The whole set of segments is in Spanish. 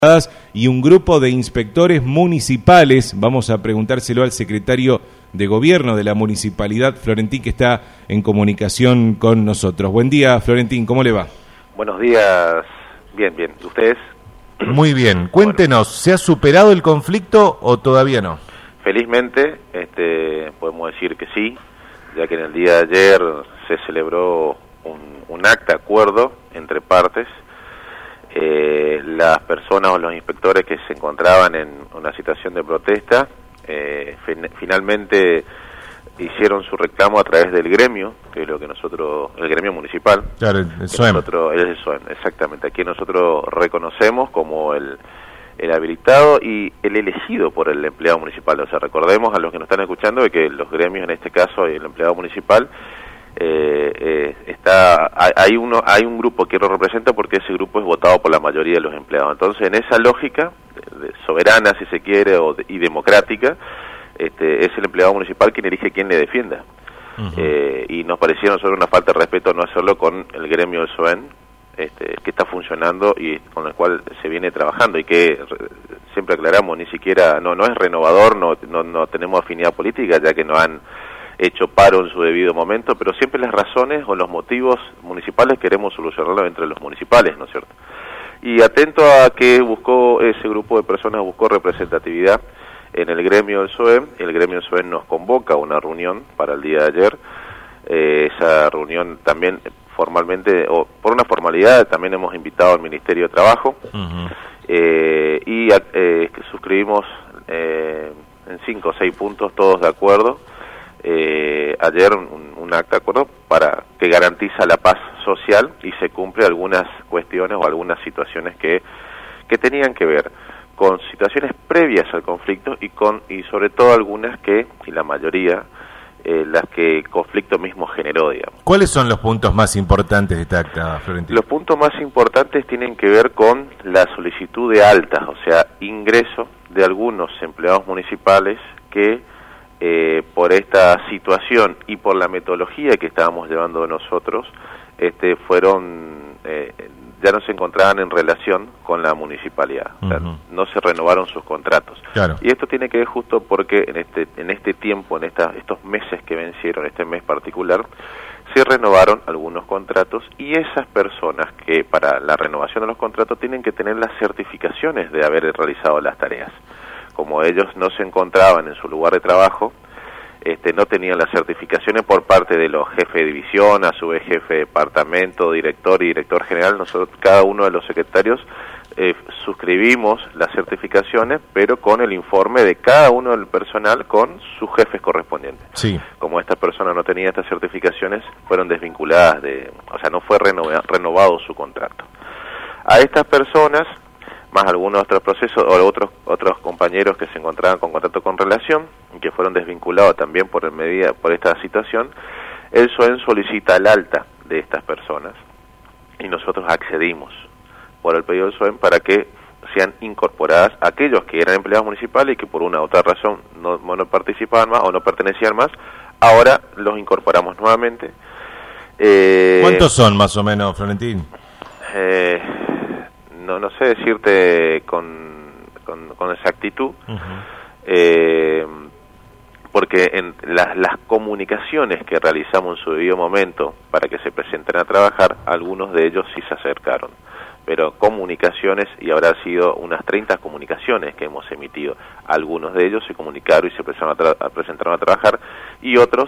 y un grupo de inspectores municipales. Vamos a preguntárselo al secretario de Gobierno de la Municipalidad, Florentín, que está en comunicación con nosotros. Buen día, Florentín, ¿cómo le va? Buenos días, bien, bien. ¿Ustedes? Muy bien. Cuéntenos, ¿se ha superado el conflicto o todavía no? Felizmente, podemos decir que sí, ya que en el día de ayer se celebró un acta acuerdo entre partes. Las personas o los inspectores que se encontraban en una situación de protesta finalmente hicieron su reclamo a través del gremio, que es lo que nosotros, el gremio municipal. Claro, el SOEM. El SOEM, exactamente. Aquí nosotros reconocemos como el habilitado y el elegido por el empleado municipal. O sea, recordemos a los que nos están escuchando de que los gremios, en este caso el empleado municipal, hay un grupo que lo representa porque ese grupo es votado por la mayoría de los empleados. Entonces, en esa lógica soberana, si se quiere, y democrática, es el empleado municipal quien elige quién le defienda. Y nos parecía a nosotros una falta de respeto no hacerlo con el gremio del SOEM, que está funcionando y con el cual se viene trabajando, y que siempre aclaramos, ni siquiera no es renovador, no tenemos afinidad política, ya que no han hecho paro en su debido momento, pero siempre las razones o los motivos municipales queremos solucionarlos entre los municipales, ¿no es cierto? Y atento a que ese grupo de personas buscó representatividad en el gremio del SOEM. El gremio del SOEM nos convoca a una reunión para el día de ayer. Esa reunión también formalmente, o por una formalidad, también hemos invitado al Ministerio de Trabajo, y suscribimos en 5 o 6 puntos, todos de acuerdo, ayer un acta de acuerdo para que garantiza la paz social y se cumple algunas cuestiones o algunas situaciones que tenían que ver con situaciones previas al conflicto y sobre todo algunas y la mayoría, las que el conflicto mismo generó, digamos. ¿Cuáles son los puntos más importantes de esta acta, Florentín? Los puntos más importantes tienen que ver con la solicitud de altas, o sea, ingreso de algunos empleados municipales que por esta situación y por la metodología que estábamos llevando nosotros, ya no se encontraban en relación con la municipalidad, o sea, no se renovaron sus contratos. Claro. Y esto tiene que ver justo porque en este tiempo, estos meses que vencieron, este mes particular, se renovaron algunos contratos, y esas personas que para la renovación de los contratos tienen que tener las certificaciones de haber realizado las tareas. Como ellos no se encontraban en su lugar de trabajo, no tenían las certificaciones por parte de los jefes de división, a su vez jefe de departamento, director y director general. Nosotros, cada uno de los secretarios, suscribimos las certificaciones, pero con el informe de cada uno del personal con sus jefes correspondientes. Sí. Como esta persona no tenía estas certificaciones, fueron desvinculadas, o sea, no fue renovado su contrato. A estas personas, más algunos otros procesos o otros compañeros que se encontraban con contrato con relación y que fueron desvinculados también por esta situación, el SOEM solicita el alta de estas personas y nosotros accedimos por el pedido del SOEM para que sean incorporadas aquellos que eran empleados municipales y que por una u otra razón no participaban más o no pertenecían más. Ahora los incorporamos nuevamente. ¿Cuántos son más o menos, Florentín? No sé decirte con exactitud, porque en las comunicaciones que realizamos en su debido momento para que se presenten a trabajar, algunos de ellos sí se acercaron, pero comunicaciones, y habrá sido unas 30 comunicaciones que hemos emitido, algunos de ellos se comunicaron y se presentaron a trabajar, y otros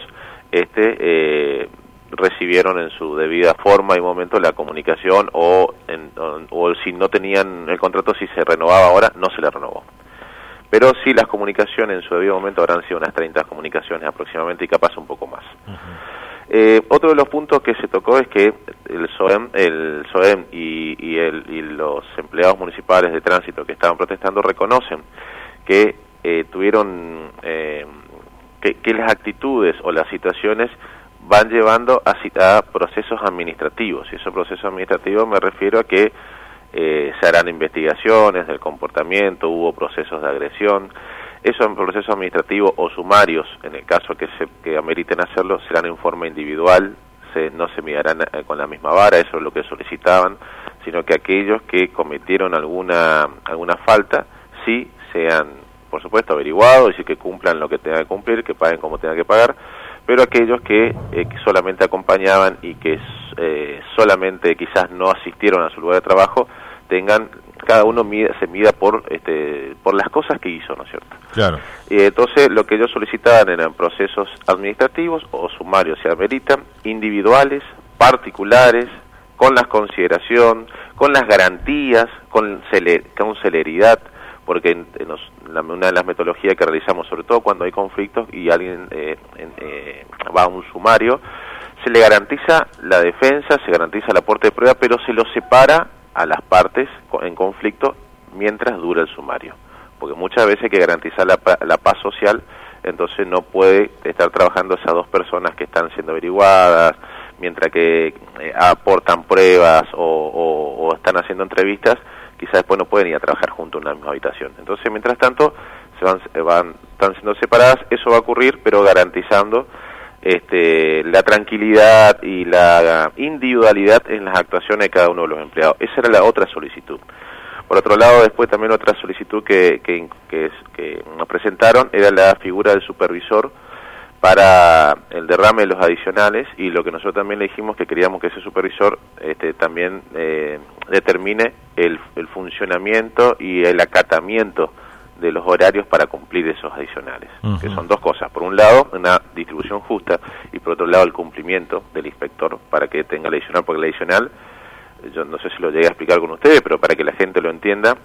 recibieron en su debida forma y momento la comunicación, o si no tenían el contrato, si se renovaba ahora, no se le renovó. Pero sí, las comunicaciones en su debido momento habrán sido unas 30 comunicaciones aproximadamente, y capaz un poco más. Otro de los puntos que se tocó es que el SOEM y los empleados municipales de tránsito que estaban protestando reconocen que tuvieron que las actitudes o las situaciones van llevando a procesos administrativos, y esos procesos administrativos me refiero a que se harán investigaciones del comportamiento, hubo procesos de agresión. Esos procesos administrativos o sumarios, en el caso que ameriten hacerlo, serán en forma individual, no se mirarán con la misma vara, eso es lo que solicitaban, sino que aquellos que cometieron alguna falta sí sean, por supuesto, averiguados y que cumplan lo que tengan que cumplir, que paguen como tengan que pagar, pero aquellos que solamente acompañaban y que solamente quizás no asistieron a su lugar de trabajo, tengan, cada uno se mida por las cosas que hizo, ¿no es cierto? Claro. Entonces, lo que ellos solicitaban eran procesos administrativos o sumarios, si ameritan, individuales, particulares, con la consideración, con las garantías, con celeridad, porque una de las metodologías que realizamos, sobre todo cuando hay conflictos y alguien va a un sumario, se le garantiza la defensa, se garantiza el aporte de prueba, pero se lo separa a las partes en conflicto mientras dura el sumario, porque muchas veces hay que garantizar la paz social, entonces no puede estar trabajando esas dos personas que están siendo averiguadas, mientras que aportan pruebas o están haciendo entrevistas, quizás después no pueden ir a trabajar juntos en una misma habitación. Entonces, mientras tanto, están siendo separadas, eso va a ocurrir, pero garantizando la tranquilidad y la individualidad en las actuaciones de cada uno de los empleados. Esa era la otra solicitud. Por otro lado, después también otra solicitud que nos presentaron era la figura del supervisor para el derrame de los adicionales, y lo que nosotros también le dijimos que queríamos que ese supervisor también determine el funcionamiento y el acatamiento de los horarios para cumplir esos adicionales, que son dos cosas: por un lado una distribución justa y por otro lado el cumplimiento del inspector para que tenga el adicional, porque el adicional, yo no sé si lo llegué a explicar con ustedes, pero para que la gente lo entienda,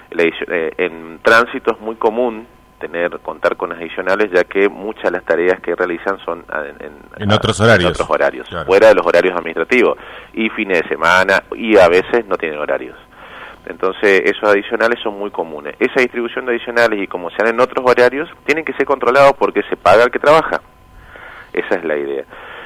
en tránsito es muy común contar con adicionales, ya que muchas de las tareas que realizan son en otros horarios, claro, fuera de los horarios administrativos, y fines de semana, y a veces no tienen horarios. Entonces esos adicionales son muy comunes. Esa distribución de adicionales, y como sean en otros horarios, tienen que ser controlados porque se paga al que trabaja. Esa es la idea.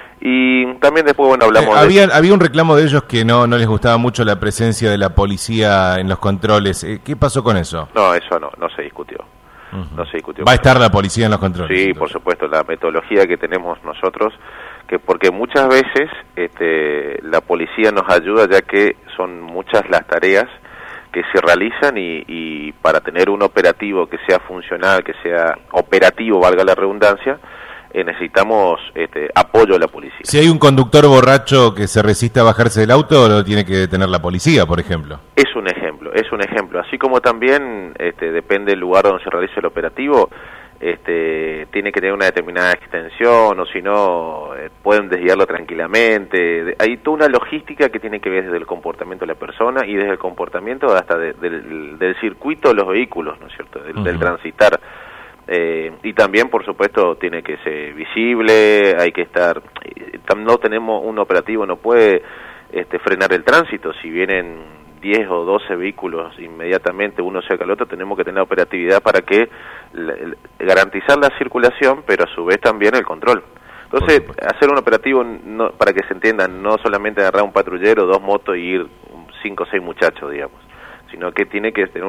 Y también después, bueno, hablamos había un reclamo de ellos que no les gustaba mucho la presencia de la policía en los controles. ¿Qué pasó con eso? No, eso no se discutió. No se discutió. ¿Va a estar la policía en los controles? Sí, entonces, por supuesto, la metodología que tenemos nosotros, porque muchas veces la policía nos ayuda, ya que son muchas las tareas que se realizan y para tener un operativo que sea funcional, que sea operativo, valga la redundancia, necesitamos apoyo de la policía. Si hay un conductor borracho que se resiste a bajarse del auto, lo tiene que detener la policía, por ejemplo. Es un ejemplo. Así como también depende del lugar donde se realice el operativo, tiene que tener una determinada extensión, o si no, pueden desviarlo tranquilamente. Hay toda una logística que tiene que ver desde el comportamiento de la persona y desde el comportamiento hasta del circuito de los vehículos, ¿no es cierto?, del transitar. Y también, por supuesto, tiene que ser visible, hay que estar... No tenemos un operativo, no puede frenar el tránsito. Si vienen 10 o 12 vehículos inmediatamente, uno cerca del otro, tenemos que tener operatividad para que garantizar la circulación, pero a su vez también el control. Entonces, hacer un operativo, para que se entienda, no solamente agarrar un patrullero, 2 motos y ir 5 o 6 muchachos, digamos, sino que tiene que tener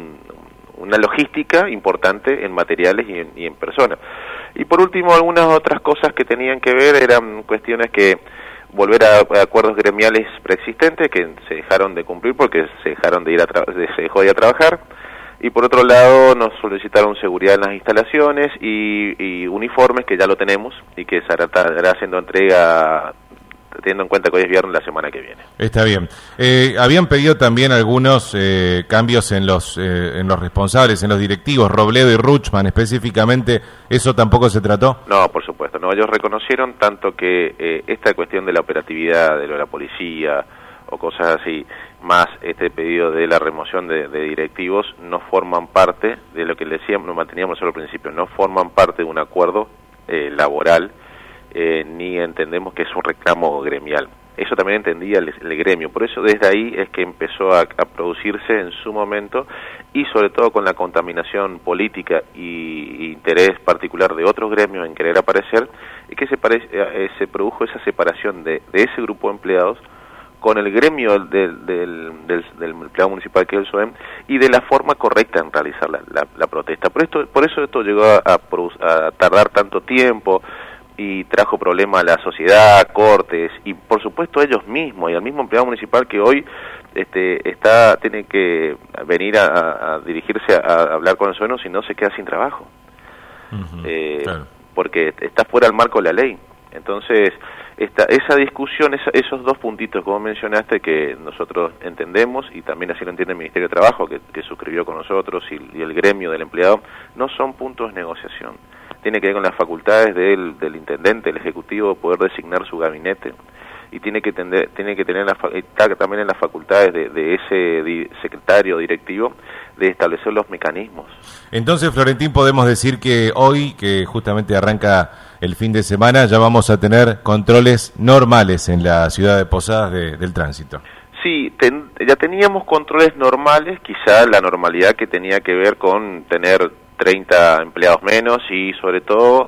una logística importante en materiales y en personas. Y por último, algunas otras cosas que tenían que ver eran cuestiones que volver a acuerdos gremiales preexistentes que se dejaron de cumplir porque se dejaron de se dejó de ir a trabajar. Y por otro lado, nos solicitaron seguridad en las instalaciones y uniformes, que ya lo tenemos y que se estará haciendo entrega, teniendo en cuenta que hoy es viernes, la semana que viene. Está bien. Habían pedido también algunos cambios en los responsables, en los directivos, Robledo y Ruchman específicamente. ¿Eso tampoco se trató? No, por supuesto. No, ellos reconocieron tanto que esta cuestión de la operatividad de la policía o cosas así, más este pedido de la remoción de directivos, no forman parte de lo que le decíamos, lo manteníamos solo al principio, no forman parte de un acuerdo laboral, ni entendemos que es un reclamo gremial. Eso también entendía el gremio, por eso desde ahí es que empezó a producirse en su momento, y sobre todo con la contaminación política y interés particular de otros gremios en querer aparecer, y que se produjo esa separación de ese grupo de empleados con el gremio del empleado municipal, que es el SOEM, y de la forma correcta en realizar la protesta. Por eso esto llegó a tardar tanto tiempo, y trajo problemas a la sociedad, cortes, y por supuesto ellos mismos, y al mismo empleado municipal que hoy tiene que venir a dirigirse a hablar con el sueno, si no se queda sin trabajo. Claro. Porque está fuera del marco de la ley. Entonces, esa discusión, esos dos puntitos, como mencionaste, que nosotros entendemos, y también así lo entiende el Ministerio de Trabajo, que suscribió con nosotros, y el gremio del empleado, no son puntos de negociación. Tiene que ver con las facultades del intendente, del ejecutivo, poder designar su gabinete, y tiene que tener está también en las facultades de ese secretario directivo de establecer los mecanismos. Entonces, Florentín, podemos decir que hoy, que justamente arranca el fin de semana, ya vamos a tener controles normales en la ciudad de Posadas del tránsito. Sí, ya teníamos controles normales, quizá la normalidad que tenía que ver con tener 30 empleados menos, y sobre todo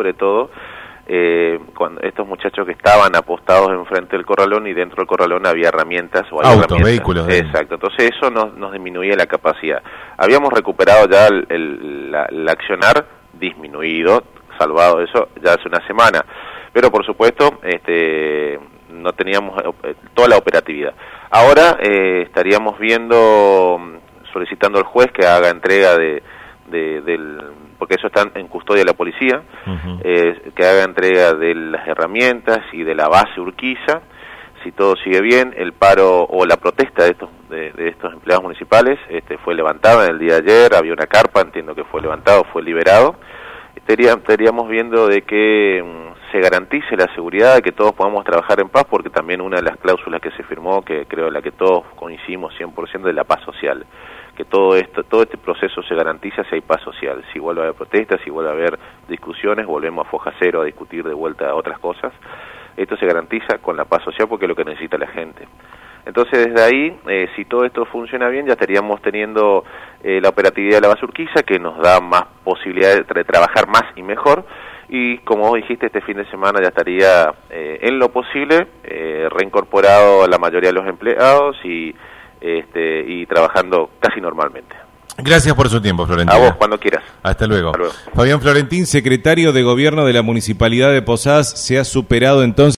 cuando estos muchachos que estaban apostados enfrente del corralón, y dentro del corralón había herramientas o hay herramientas. Vehículos. Exacto, entonces eso nos disminuía la capacidad. Habíamos recuperado ya el accionar, disminuido, salvado eso ya hace una semana, pero por supuesto no teníamos toda la operatividad. Ahora estaríamos solicitando al juez que haga entrega porque eso está en custodia de la policía, que haga entrega de las herramientas y de la base Urquiza. Si todo sigue bien, el paro o la protesta de estos empleados municipales fue levantada en el día de ayer, había una carpa, entiendo que fue levantado, fue liberado. Estaríamos viendo de que se garantice la seguridad, de que todos podamos trabajar en paz, porque también una de las cláusulas que se firmó, que creo en la que todos coincidimos 100%, de la paz social, que todo este proceso se garantiza si hay paz social. Si vuelve a haber protestas, si vuelve a haber discusiones, volvemos a foja cero a discutir de vuelta a otras cosas. Esto se garantiza con la paz social, porque es lo que necesita la gente. Entonces, desde ahí, si todo esto funciona bien, ya estaríamos teniendo la operatividad de la base Urquiza, que nos da más posibilidades de trabajar más y mejor, y como vos dijiste, este fin de semana ya estaría, en lo posible, reincorporado a la mayoría de los empleados y trabajando casi normalmente. Gracias por su tiempo, Florentín. A vos, cuando quieras. Hasta luego. Fabián Florentín, secretario de Gobierno de la Municipalidad de Posadas, se ha superado entonces